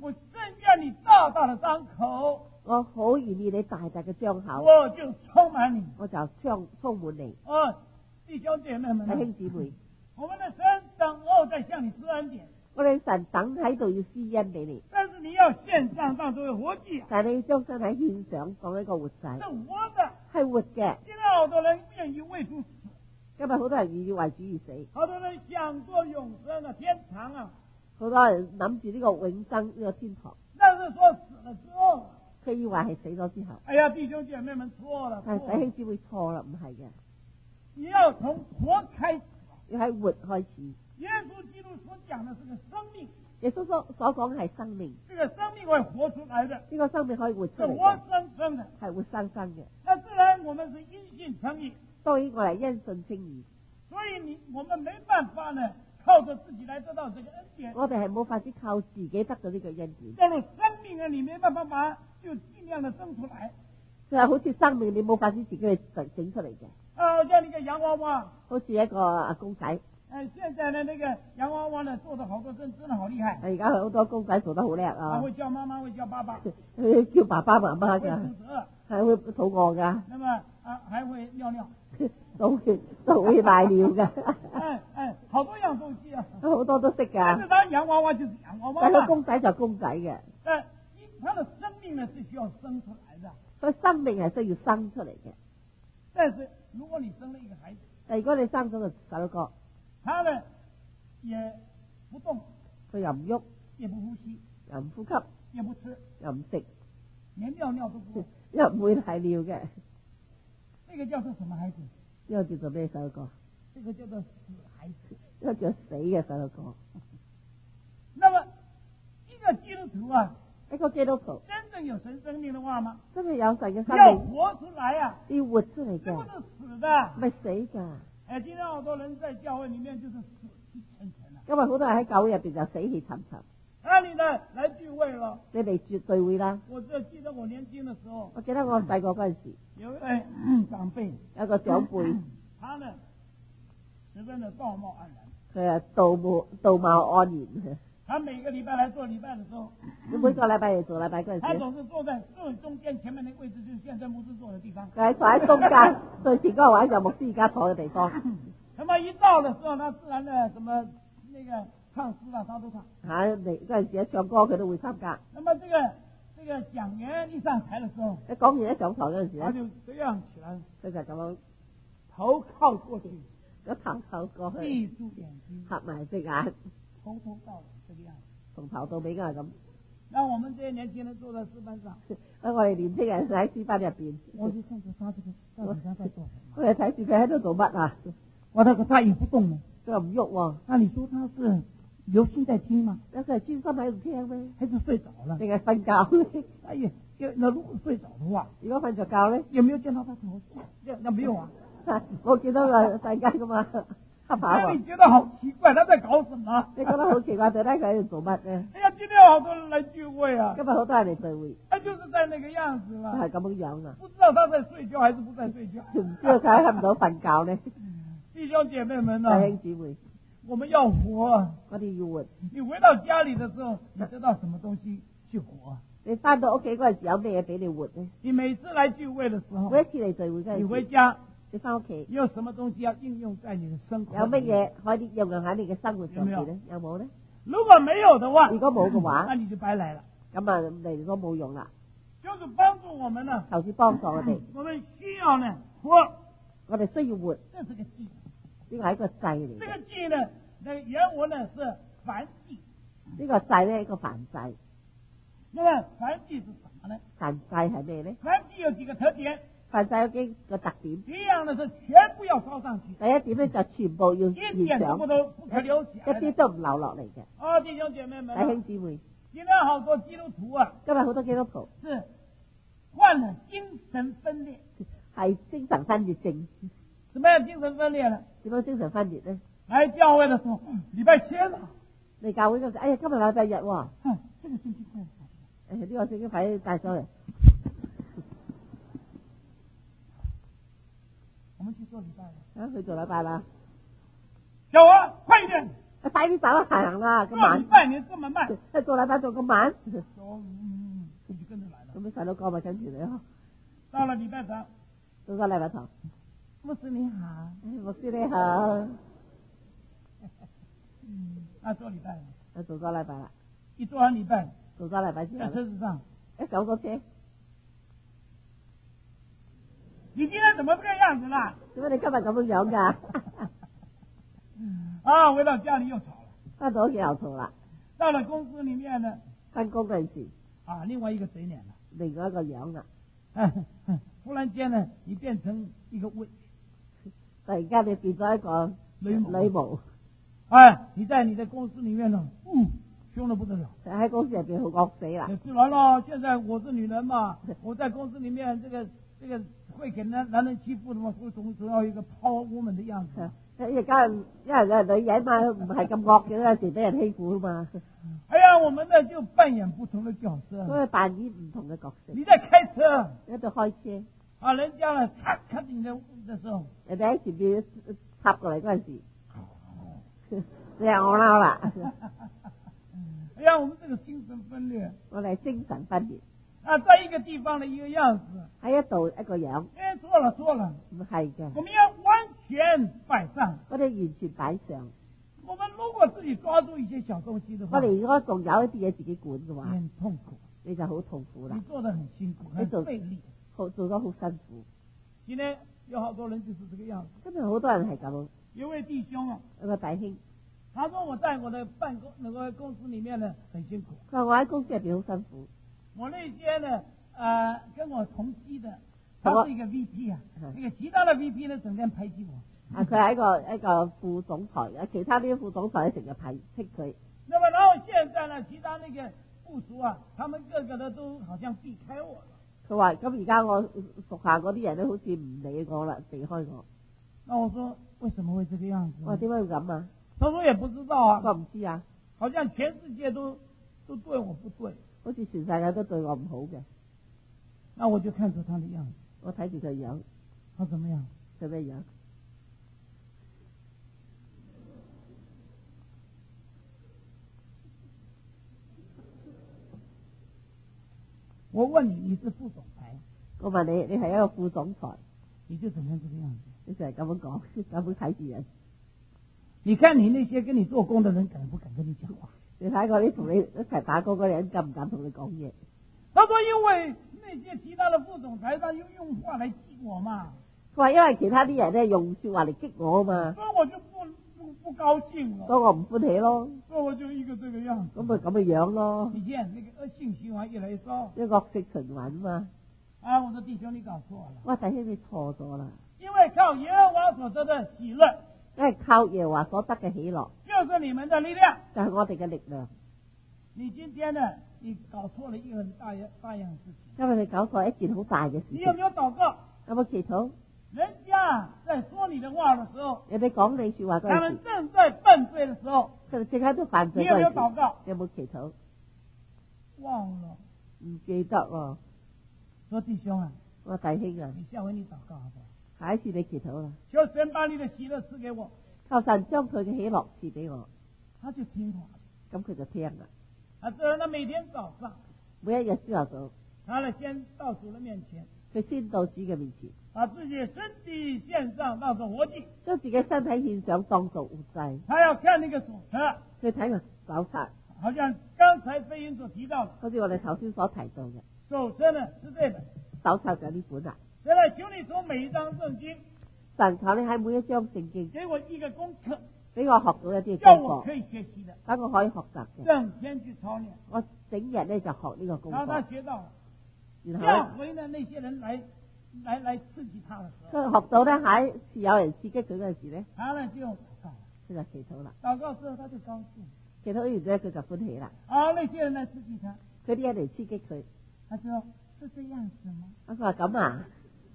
我真愿你大大的张口， 我好願意你大大嘅張口， 我就充滿你。 我就充充滿你。 哦，弟兄姐妹們啊， 弟兄姊妹， 我們的神等候在向你施恩典， 我哋神等喺度要施恩俾你， 但是你要獻上當作為活祭， 但係你要將身體獻上當一個活祭， 是活的。 係活嘅。 現在好多人願意為主死， 今日好多人願意為主而死， 好多人想做永生啊、天堂啊， 好多人諗住呢個永生呢個天堂， 但是說死了之後， 佢以為係死咗之後， 哎呀，弟兄姐妹們錯了， 但係弟錯了， 兄姊妹錯啦，唔係嘅， 你要從活開始。 要喺活開始。 耶穌基督所講的是個生命， 耶穌所所講嘅係生命， 這個生命會活出來的， 呢個生命可以活出是活嚟嘅， 生生的。 係活生生嘅。 那自然我們是因信稱義， 當然我係因信稱義， 所以你我們沒辦法呢，靠着自己來得到這個恩典。 我哋係冇法子靠自己得到呢個恩典。 正如生命啊，你沒辦法把就盡量的生出來。 就係好似生命，你冇法子自己去整整出嚟嘅。 啊，像那個洋娃娃， 好似一個啊公仔， 哎，現在呢那個洋娃娃呢做的好多真真的好厲害， 而家好多公仔做得好叻啊， 啊， 會叫媽媽，會叫爸爸， 佢叫爸爸媽媽會噶， 肚子餓， 係會肚餓噶， 那麼啊還會尿尿， 都會都會瀨尿噶， 哎哎，好多樣東西啊。 好多都識但是噶。 它洋娃娃就是洋娃娃但係嘛， 公仔就公仔嘅， 但它的生命呢是需要生出來的。 所以生命係需要生出嚟嘅。 但是如果你生了一個孩子， 但如果你生咗個細路哥， 他呢也不動， 佢又唔喐， 也不呼吸， 又唔呼吸， 也不吃， 又唔食， 連尿尿都不會， 又唔會係尿嘅， 這個叫做什麼孩子？ 呢個叫做咩細路哥？ 這個叫做死孩子。 呢個叫死嘅細路哥。 那麼一個基督徒啊， 一個基督徒真正有神生命的話嗎？ 真係有神嘅生要命， 活出來啊， 要活出嚟嘅， 這不是死的。 唔係死㗎。 哎，今天好多人在教會裏面就是死氣沉沉了。 因為好多人喺教會入邊就死氣沉沉。 啊，你呢來聚會了？ 你哋絕對會啦。 我就記得我年輕的時候， 我記得我細個嗰陣時， 有一位長輩， 有個長輩， 他呢十分的道貌岸然。 佢係道貌道貌岸然。 他每個禮拜來做禮拜的時候， 佢每個禮拜嚟做禮拜嗰他陣時， 總是坐在最中間前面的位置，就是現在牧師坐的地方。 佢係坐喺中間，最前嗰個位就牧師而家坐嘅地方。 那麼一到的時候，他自然的什麼那個唱詩啊，他都唱。 嚇嚟嗰陣時一唱歌佢都會參加。 那麼這個這個講員一上台的時候， 一講完一上台嗰陣時他咧， 就這樣起來， 佢就咁樣頭靠過去， 個頭頭過去， 閉住眼睛， 合埋隻眼， 從頭到尾這個樣子。 從頭到尾都係咁。 讓我們這些年輕人坐在詩班上， 喺我哋年輕人喺詩班入邊， 我就看着他這個到底他在做什麼。 我哋睇住佢喺度做乜啊？ 我那個他也不動呢， 佢又唔喐喎。 那你說他是留心在聽嗎？ 有佢係專心喺度聽咩？ 還是睡着了？ 定係瞓覺？ 哎呀，那如果睡着的話， 如果瞓着覺咧， 有沒有見到他頭？那那沒有啊。 我見到個世界噶嘛，黑跑啊！ 那你覺得好奇怪，他在搞什麼？ 你覺得好奇怪，到底佢喺度做乜咧？ 哎呀，今天好多人來聚會啊， 今日好多人嚟聚會， 他就是在那個樣子都嘛， 係咁樣樣啊！ 不知道他在睡覺還是不在睡覺。 唔知道佢喺唔到瞓覺咧。 弟兄姐妹們弟啊， 兄姊妹， 我們要活。 我哋要活。 你回到家裏的時候，你得到什麼東西去活？ 你翻到屋企嗰陣時有咩嘢俾你活咧？ 你每次來聚會的時候， 每一次嚟聚會嗰陣時， 你回家， 你翻屋企你有什麼東西要應用在你的生活？ 有乜嘢可以應用喺你嘅生活上邊咧？有冇咧？ 如果沒有的話， 如果冇嘅話， 那你就白來了。 咁啊嚟都冇用啦。 就是幫助我們呢， 求主幫助我哋， 我們需要呢活， 我哋需要活， 這是個祭。 呢個係一個祭嚟這嘅。 個祭呢，那個原文呢是燔祭。 呢個祭咧係一個燔祭。 那麼燔祭是什麼呢？ 燔祭係咩咧？ 燔祭有幾個特點？ 燔祭有幾個特點？ 第一樣呢是全部要燒上去， 第一點咧就全部要一獻上點都不，都不可留下一來的。 啲都唔留落嚟嘅。 哦，弟兄姐妹們弟啊， 兄姊妹， 今天好多基督徒啊， 今日好多基督徒是患了精神分裂。 係精神分裂症。 什麼樣精神分裂呢？ 點樣精神分裂咧？ 來教會的時候，禮拜天了， 你教會嗰陣，哎呀，今日禮拜日喎， 哼，這個星期天。 誒呢個聖經快啲帶咗嚟， 我們去做禮拜了。 啊去做禮拜啦， 小娥，快一點！ 快快啲走啦，行啦，咁做慢你，半年这么慢， 一做禮拜做咁慢， 说嗯，你就跟着来了。 咁啲細佬哥咪跟住你咯。 到了礼拜堂， 到咗禮拜堂， 牧师你好， 牧師你好， 啊，做礼拜了， 啊做咗禮拜啦， 一做完礼拜， 做咗禮拜之後在咧， 车子上， 一上咗車， 你今天怎么这个样子啦？ 點解你今日咁樣樣㗎？ 啊，回到家里又吵了。 翻到屋企又嘈啦， 到了公司里面呢， 翻工嗰陣時， 啊，另外一个嘴脸了。 另外一個樣啦， 忽然间呢，你变成一个位， 突然間你變咗一個女巫女巫， 哎，你在你的公司里面呢，嗯，凶得不得了。 喺公司入邊好惡死啦。 自然了，现在我是女人嘛，我在公司里面这个这个会给男男人欺负的嘛，所以总总要有一个 power woman 的样子。 而家因為你係女人嘛，唔係咁惡嘅，有時俾人欺負啊嘛， 哎呀，我们呢就扮演不同的角色。 所以扮演唔同嘅角色。 你在开車喺度開車， 啊，人家呢咔咔你的的時候， 人哋喺前邊插過嚟嗰陣時，你係我嬲啦， 哎呀，我们这个精神分裂我哋精神分裂， 啊，在一个地方的一个样子， 喺一度一個樣， 哎，錯了錯了， 唔係嘅， 我們要完全擺上。 我哋完全擺上。 我們如果自己抓住一些小東西的話， 我哋如果仲有一啲嘢自己管嘅話， 很痛苦， 你就好痛苦啦你，做得很辛苦， 你做很費力。 好做得好辛苦。 今天有好多人就是這個樣子。 今日好多人係咁， 有位弟兄啊， 有個弟兄， 他說我在我的辦公那個公司裏面呢很辛苦， 佢話我喺公司入邊好辛苦。 我那些呢呃跟我同期的， 我他是一個 V P 啊， 嗯那個其他的 V P 呢整天排擠我。 啊，佢係一個一個副總裁，啊，其他啲副總裁成日排斥佢。 那麼然後現在呢，其他那個部屬啊，他們個個的都好像避開我了。 佢話：咁而家我屬下嗰啲人都好似唔理我啦，避開我。 那我說為什麼會這個樣子？ 我話點解會咁啊？ 他說也不知道啊， 我唔知啊， 好像全世界都都對我不對。 好似全世界都對我唔好嘅。 那我就看出他的樣子， 我睇住佢樣， 他怎麼樣？ 佢咩樣？ 我問你，你是副總裁， 我問你，你係一個副總裁， 你就整成這個樣子。 你成日咁樣講，咁樣睇住人。 你看你那些跟你做工的人敢不敢跟你講話？ 你睇過啲同你一齊打工嗰啲人敢唔敢同你講嘢？ 他說因為那些其他的副總裁，他用用話來激我嘛， 佢話因為其他啲人咧用説話嚟激我啊嘛， 所以我就不不不高興了， 所以我唔歡喜咯， 所以我就一個這個樣子。 咁咪咁嘅樣咯， 你見那個惡性循環越來越糟。 一個惡性循環啊嘛。 啊，我說弟兄，你搞錯了。 哇！弟兄你錯咗啦， 因為靠耶和華所得的喜樂， 因為靠耶和華所得嘅喜樂， 就是你們的力量。 就係我哋嘅力量。 你今天呢，你搞錯了一個很大樣大樣事情。 因為你搞錯一件好大嘅事情。 你有沒有禱告？ 有冇祈禱？ 人家在說你的話的時候， 人哋講你説話嗰他陣時， 們正在犯罪的時候， 佢哋正喺度犯罪你有沒有嗰陣時， 禱告？ 你有冇祈禱？ 忘了。 唔記得喎。 說弟兄啊， 我弟兄啊， 你下回你禱告好不好？ 下一次你祈禱啦， 求神把你的喜樂賜給我， 求神將佢嘅喜樂賜俾我， 他就聽話。 咁佢就聽啦。 啊，這人呢每天早上， 每一日朝頭早， 他呢先到主的面前， 佢先到主嘅面前， 把自己身體獻上當作活祭。 將自己身體獻上當做活祭。 他要看那個手冊， 佢睇個手冊， 好像剛才飛音所提到的， 好似我哋頭先所提到嘅手冊呢是這本。 手冊就係呢本啦。 現在求你從每一章聖經神求你喺每一章聖經給我一個功課， 俾我學到一啲功課， 叫我可以學習的， 等我可以學習嘅。 整天去操練。 我整日咧就學呢個功然後他課， 學到了， 然後下呢回呢那些人來來來刺激他的時候， 佢學到咧下一次有人刺激佢嗰陣時咧， 他呢就禱告， 佢就祈禱啦。 禱告之後他就高興。 祈禱完之後佢就歡喜啦。 啊，那些人來刺激他， 佢啲人嚟刺激佢， 他說是這樣子嗎？ 啊佢話咁啊，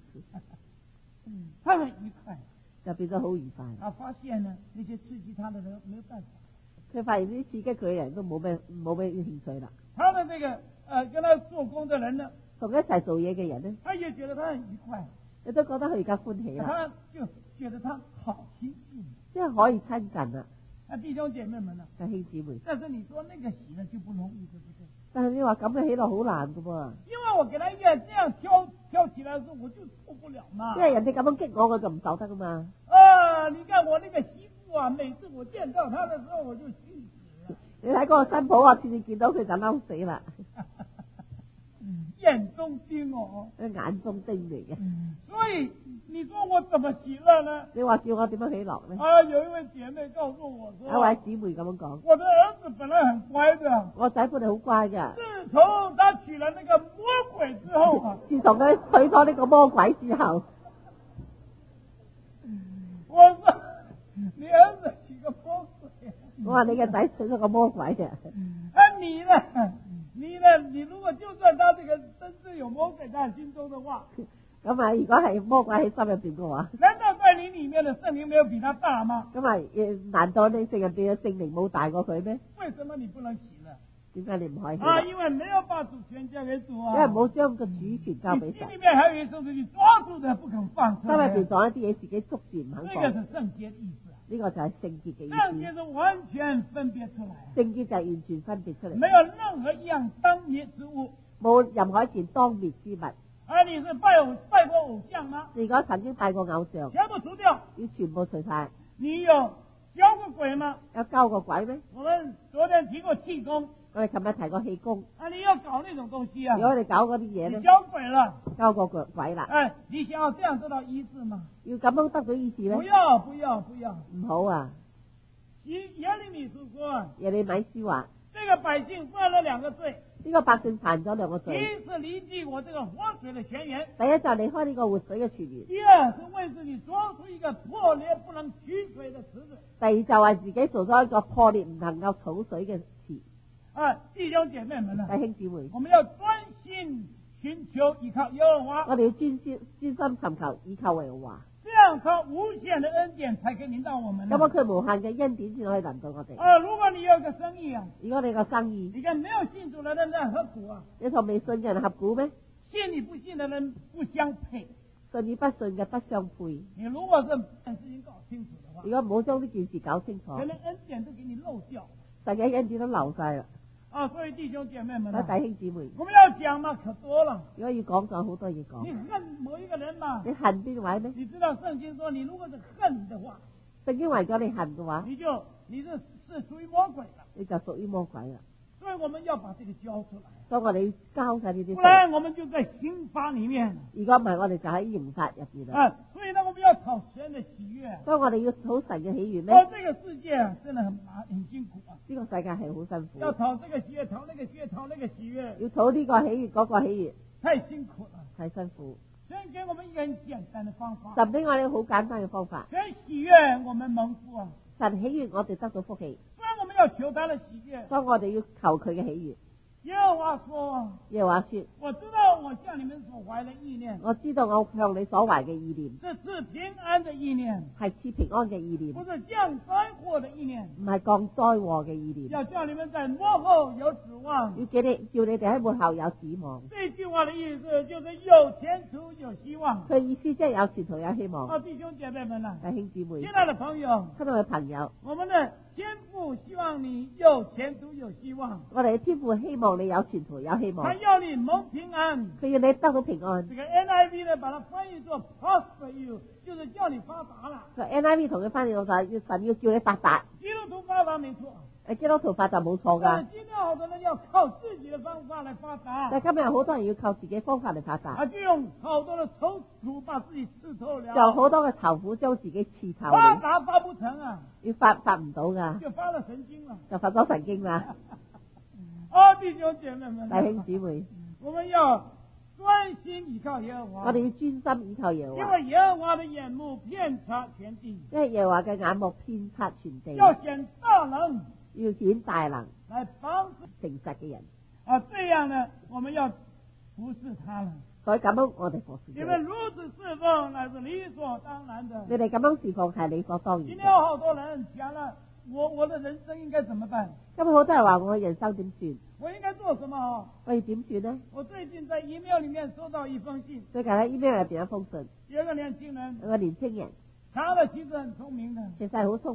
他很愉快。 就變咗好愉快。 他發現呢那些刺激他的人沒有辦法， 佢發現啲刺激佢嘅人都冇咩冇咩興趣啦。 他的這個呃跟他做工的人呢， 同佢一齊做嘢嘅人咧， 他也覺得他很愉快， 你都覺得佢而家歡喜啦， 他就覺得他好親近。 即係可以親近啦。 啊，弟兄姐妹们呢？ 弟兄姊妹， 但是你说那个喜乐就不容易，对不对？ 但係你話咁嘅喜樂好難噶噃， 因為我給他一個這樣挑挑起來的時候，我就受不了嘛。 因為人哋咁樣激我，我就唔受得噶嘛。 啊，你看我那個媳婦啊，每次我見到她的時候，我就氣死了。 你睇嗰個新抱啊，次次見到佢就嬲死啦。 眼中釘哦， 眼中釘嚟嘅。 所以你說我怎麼喜樂呢？ 你話叫我點樣喜樂呢？ 啊，有一位姐妹告訴我說， 有位姊妹咁樣講， 我的兒子本來很乖的， 我仔本嚟好乖㗎， 自從他娶了那個魔鬼之後啊， 自從佢娶咗呢個魔鬼之後， 我說你兒子娶個魔鬼， 我話你嘅仔娶咗個魔鬼嘅， 啊你呢？你呢？你如果就算他這個真是有魔鬼在心中的話， 咁啊，如果係魔鬼喺心入邊嘅話， 難道在你裏面的聖靈沒有比他大嗎？ 咁啊，難道你聖入邊嘅聖靈冇大過佢咩？ 為什麼你不能喜樂？ 點解你唔可以喜樂？ 啊，因為沒有把主權交給主啊， 因為冇將個主權交俾你心神。 裏面還有一些東西抓住的不肯放出心入來， 邊仲有一啲嘢自己捉住唔肯這放， 個是聖潔的意思。 呢個就係聖潔嘅意聖思。 潔是完全分別出來， 聖潔就係完全分別出嚟， 沒有任何一樣當滅之物。 冇任何一件當滅之物。 啊，你是拜偶拜過偶像嗎？ 如果曾經拜過偶像， 全部除掉。 要全部除晒。 你有交過鬼嗎？ 有交過鬼咩？ 我們昨天提過氣功。 我哋琴日提過氣功。 啊，你要搞那種東西啊？ 如果我哋搞嗰啲嘢咧， 你交鬼了， 交過鬼啦。 哎，你想要這樣得到醫治嗎？ 要咁樣得到醫治咧？ 不要，不要，不要。 唔好啊！ 耶利米書說， 耶利米書話， 這個百姓犯了兩個罪。 呢個百姓犯咗兩個罪。 第一是離棄我這個活水的泉源， 第一就係離開呢個活水嘅泉源。 第二是為自己做出一個破裂不能取水的池子。 第二就係自己做咗一個破裂唔能夠儲水嘅池。 啊，弟兄姐妹們啊， 弟兄姊妹， 我們要專心尋求依靠耶和華。 我哋要專心專心尋求依靠耶和華。 這樣他無限的恩典才可以臨到我們。 咁啊，佢無限嘅恩典先可以臨到我哋。 啊，如果你有個生意啊， 如果你個生意， 你跟沒有信主的人在合股啊， 你同未信嘅人合股咩？ 信與不信的人不相配， 信與不信嘅不相配。 你如果是把事情搞清楚的話， 如果唔好將呢件事搞清楚， 可能恩典都給你漏掉， 神嘅恩典都流晒啦。 啊，所以弟兄姐妹們、 啊， 啊， 弟兄姊妹， 我們要講嘛，可多了。 如果要講就好多嘢講。 你恨某一個人嘛？ 你恨邊位咩？ 你知道聖經說，你如果是恨的話， 聖經為咗你恨嘅話， 你就你是是屬於魔鬼了， 你就屬於魔鬼啦。 所以我們要把這個交出來。 所以我哋要交晒呢啲。 不然我們就在刑法裏面。 如果唔係，我哋就喺刑法入邊啦。 啊，所以呢，我們要討神的喜悅。 所以我哋要討神嘅喜悅咩？ 哦，這個世界啊，真的很麻很辛苦啊。 呢個世界係好辛苦。 要討這個喜悅，討那個喜悅，討那個喜悅。 要討呢個喜悅，嗰個喜悅。 太辛苦了。 太辛苦。 神給我們一個很簡單的方法。 神俾我哋好簡單嘅方法。 神喜悅我們蒙福啊。 神喜悅我哋得到福氣。 所以我們要求他的喜悅。 所以我哋要求佢嘅喜悅。 耶和華說， 耶和華說， 我知道我向你們所懷的意念， 我知道我向你所懷嘅意念， 這是平安的意念， 係賜平安嘅意念， 不是降災禍的意念， 唔係降災禍嘅意念。 要叫你們在末後有指望， 要叫你叫你哋喺末後有指望。 這句話的意思就是有前途有希望。 佢意思即係有前途有希望。 啊，弟兄姐妹們啊， 弟兄姊妹， 親愛的朋友， 親愛嘅朋友， 我們的天父希望你有前途有希望， 我哋嘅天父希望你有前途有希望。 他要你蒙平安， 佢要你得到平安。 這個 N I V 呢，把它翻譯做 prosper you，就是叫你發達啦。 個 N I V 同佢翻譯就係要神要叫你發達。 基督徒發達沒錯。 誒，基督徒發達冇錯㗎。 今天好多人要靠自己的方法來發達。 但今日好多人要靠自己方法嚟發達。 啊，就用好多的愁苦把自己刺透了。 就好多嘅愁苦將自己刺透。 發達發不成啊！ 要發發唔到㗎。 就發了神經啦。 就發咗神經啦。 哦，弟兄姐妹們， 弟兄姊妹， 我們要專心依靠耶和華。 我哋要專心依靠耶和華。 因為耶和華的眼目遍察全地。 因為耶和華嘅眼目遍察全地。 要顯大能。 要顯大能。 來幫助誠實嘅人。 啊，這樣呢，我們要服侍他了。 所以咁樣我哋服侍。 你們如此侍奉，乃是理所當然的。 你哋咁樣侍奉係理所當然。 今天有好多人講了。我我的人生應該怎麼辦？ 今日好多人話我嘅人生點算？ 我應該做什麼？ 我要點算呢？ 我最近在 email 裏面收到一封信。 最近喺 email 入邊一封信。 有個年輕人。 有個年輕人。 他的其實很聰明的。 其實係好聰明。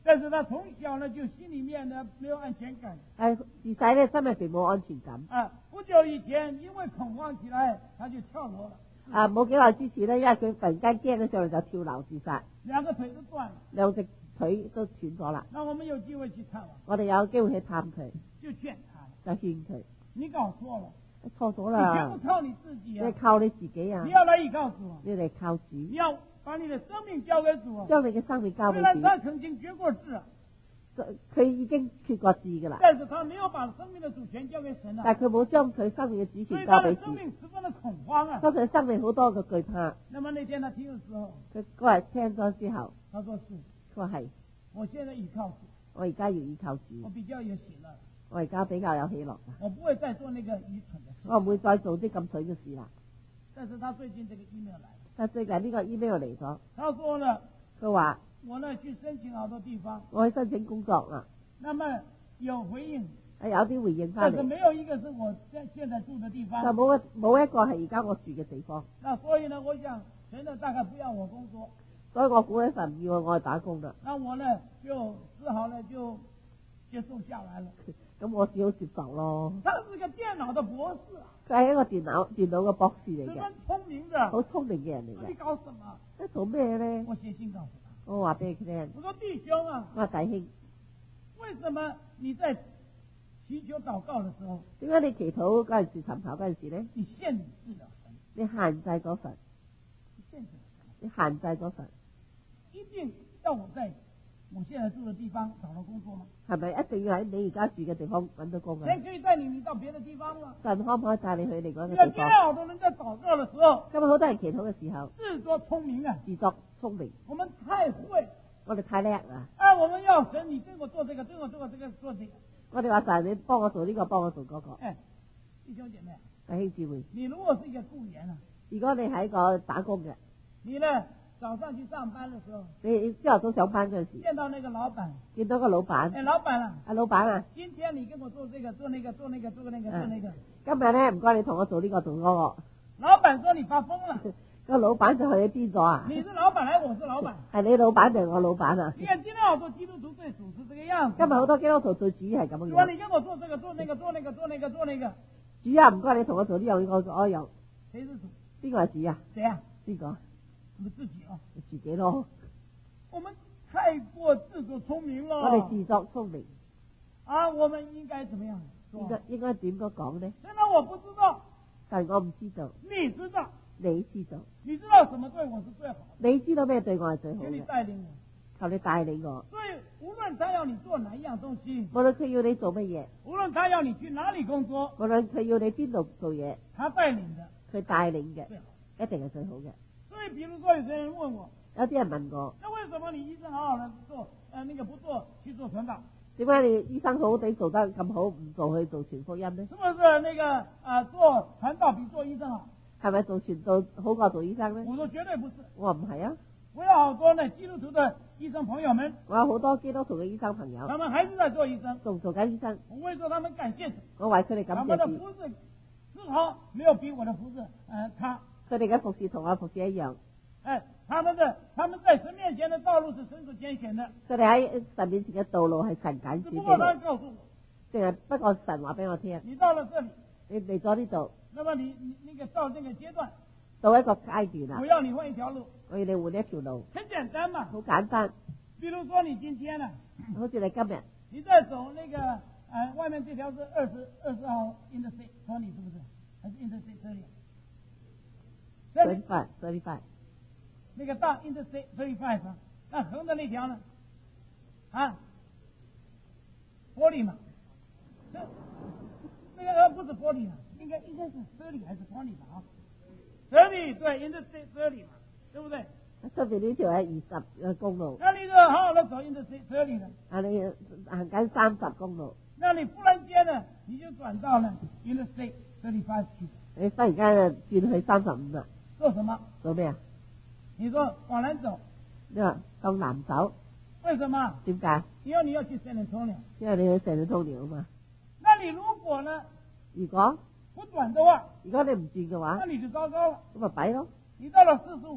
但是他從小呢就心裏面呢沒有安全感。 係自細咧心入邊冇安全感。 啊，不久以前因為恐慌起來，他就跳樓了。 啊，冇幾耐之前咧，因為佢突然間驚咗上嚟就跳樓自殺， 兩個腿都斷了， 兩隻腿都斷咗啦。 那我們有機會去探望， 我哋有機會去探佢， 就勸他， 就勸佢。 你搞錯了， 錯咗你全啦部，靠你自己啊你！靠你自己啊你，要來依靠主， 你嚟靠主， 你要把你的生命交給主。 將你嘅生命交俾雖然他主。 曾經決過志， 佢已經決過志噶啦， 但是他沒有把生命的主權交給神啊， 但係佢冇將佢生命嘅主所以權交俾主他的生，命十分的恐慌啊。 當佢生命好多嘅懼怕。 那麼那天他聽的時候， 佢嗰日聽咗之後， 他說是， 佢話係， 我現在依靠主， 我而家要依靠主， 我比較有喜樂， 我而家比較有喜樂， 我不會再做那個愚蠢的事。 我唔會再做啲咁蠢嘅事啦。 但是他最近這個 email 來了， 但最近呢個 email 嚟咗， 他說呢， 佢話我呢去申請好多地方， 我去申請工作啦， 那麼有回應， 有啲回應翻但是嚟， 沒有一個是我現現在住的地就方。 冇一冇一個係而家我住嘅地方， 那所以呢，我想神呢大概不要我工作， 所以我估一份唔要我去打工啦。 那我呢就只好呢就接受下來了。 咁我只好接受咯。 他是個電腦的博士啊， 佢係一個電腦電腦嘅博士嚟嘅， 十分聰明的。 好聰明嘅人嚟你嘅。 搞什麼？ 即做咩咧？ 我寫信告訴他， 我話俾佢聽， 我說弟兄啊， 我話弟兄， 為什麼你在祈求禱告的時候， 點解你祈禱嗰陣時尋求嗰陣時咧， 你限制了神， 你限制咗神， 你限制了神， 你限制咗神， 一定要我在我現在住的地方找到工作嗎？ 係咪一定要喺你而家住嘅地方揾到工啊？ 神可以帶領你到別的地方嗎？ 神可唔可以帶你去另外一個你看今天地方？ 好多人在禱告的時候， 今日好多人祈禱嘅時候， 自作聰明啊， 自作聰明， 我們太會， 我哋太叻啦！ 哎，我們要神，你跟我做這個，跟我做這個，做這個。 我哋話神，你幫我做呢個，幫我做嗰個。 哎，弟兄姐妹， 弟兄姊妹， 你如果是一個僱員啊， 如果你係一個打工嘅， 你呢早上去上班的時候， 你朝頭早上班嗰陣時， 見到那個老闆， 見到個老闆， 哎，老闆啊， 阿老闆啊， 今天你跟我做這個，做那個，做那個，做那個，做那個。 今日咧唔該你同我做呢個做嗰個。 老闆說你發瘋了， 個老闆就去邊咗啊？ 你是老闆來，我是老闆。 係你老闆定係我老闆啊？ 你看今天好多基督徒對主是這個樣子。 今日好多基督徒對主係咁說樣。 你跟我做這個，做那個，做那個，做那個，做那個。 主啊，唔該你同我做呢樣呢個我又誰是主？ 邊個係主啊？ 誰啊？ 邊個？ 我們自己啊。 自己咯。 我們太過自作聰明了。 我哋自作聰明。 啊，我們應該怎麼樣？ 應該應該點樣講呢？ 雖然我不知道， 但係我唔知道。 你知道。 你知道。 你知道什麼對我是最好的？ 你知道咩對我係最好求你嘅？ 帶領我。 求你帶領我。 所以無論他要你做哪一樣東西， 無論佢要你做乜嘢， 無論他要你去哪裡工作， 無論佢要你邊度做嘢， 他帶領的佢帶領嘅最好。 一定係最好嘅。 所以，比如說有些人問我， 有啲人問我， 那為什麼你醫生好好的做，呃，那個不做去做傳道？ 點解你醫生好好地做得咁好，唔做去做傳福音呢？ 是不是那個啊、呃、做傳道比做醫生好？ 係咪做傳道好過做醫生呢？ 我說絕對不是。 我話唔係啊， 我有好多呢基督徒的醫生朋友們， 我有好多基督徒嘅醫生朋友， 他們還是在做醫生， 仲做緊醫生， 我為做他們感謝神， 我為佢哋感他們的謝主， 服侍絲毫沒有比我的服侍呃差。 佢哋嘅服侍同我服侍一樣， 哎，他們的他們在神面前的道路是神所揀選的， 佢哋喺神面前嘅道路係神揀選只不過他嘅， 告訴我， 淨係不過神話俾我聽， 你到了這裡， 你嚟咗呢度， 那麼你你那個到這個階段， 到一個階段啦我，要你換一條路， 我要你換一條路， 很簡單嘛。 好簡單， 比如說你今天呢、 好似你今日你在走那個呃外面這條是二十二十號 interstate 說你是不是？還是 interstate 這裡？這裡 thirty five thirty five， 那個大 interstate thirty five 啊，那橫的那條呢？啊，玻璃嘛？這那個呃不是玻璃嘛？應該應該是這裡還是玻璃吧？啊，這裡對 interstate 這裡嘛，對不對？ 出邊呢條係二十嘅公路， 那你就好好的走 interstate 這裡呢？ 啊你行緊三十公路， 那你忽然間呢，你就轉到了 interstate thirty five 去， 你忽然間就轉去三十五啦， 做什麼？ 做咩啊？ 你說往南走， 你話向南走， 為什麼？ 點解？ 因為你要去聖靈沖涼。 因為你去成日通寮啊嘛。 那你如果呢如果不轉的話， 如果你唔轉嘅話那，你就糟糕了。 咁咪弊咯。 你到了四十五，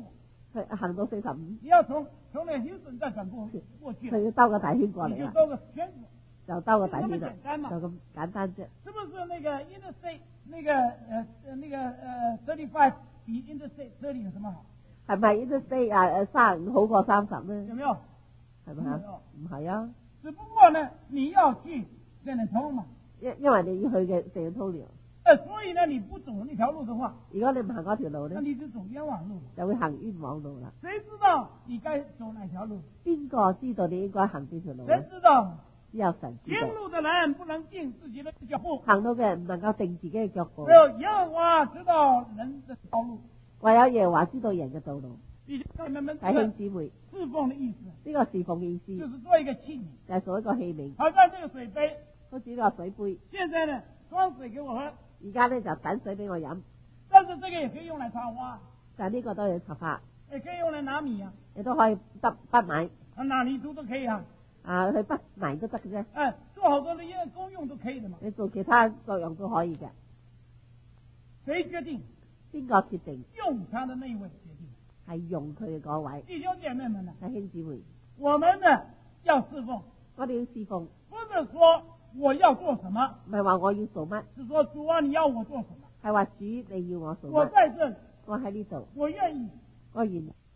佢行到四十五， 你要从从那休斯顿再转过过去了， 佢要兜個大圈過嚟啦， 你就兜個圈子， 就兜個大圈就這麼啦簡單嘛， 就咁簡單啫。 是不是那個 interstate 那個呃呃那個呃 thirty-five 比 interstate thirty 有什麼好？ 係咪 interstate 啊誒三十五好過三十咧？ 有沒有？ 係咪啊？唔係啊， 只不過呢，你要去 San Antonio 嘛， 因因為你要去嘅聖安東尼， 呃，所以呢，你不走那條路的話， 如果你唔行嗰條路咧， 那你就走冤枉路， 就會行冤枉路啦。 誰知道你該走哪條路？ 邊個知道你應該行邊條路誰咧？ 知道？ 只有神知道。 行路的人不能定自己的腳步， 行路嘅人唔能夠定自己嘅腳步， 只有耶和華知道人的道路。 唯有耶和華知道人嘅道路。 弟兄妹們， 弟兄姊妹， 侍奉的意思呢個侍奉嘅意思就是做一個器皿， 就係做一個器皿， 好像這個水杯， 好似呢個水杯。 現在呢裝水給我喝， 而家咧就等水俾我飲， 但是這個也可以用來插花， 但係呢個都係插法， 也可以用來拿米啊， 你都可以得筆買啊拿泥土都可以啊， 啊，去筆埋都得嘅啫。 哎，做好多的一個功用都可以的嘛。 你做其他作用都可以嘅。 誰決定？ 邊個決定？ 用它的那一位決定。 係用佢嘅嗰位。 弟兄姐妹們呢？ 弟兄姊妹， 我們呢要侍奉， 我哋要侍奉， 不是說我要做什麼， 唔係話我要做乜， 是說主啊你要我做什麼， 係話主你要我做我乜， 在這裡， 我喺呢度， 我願意。 我願意。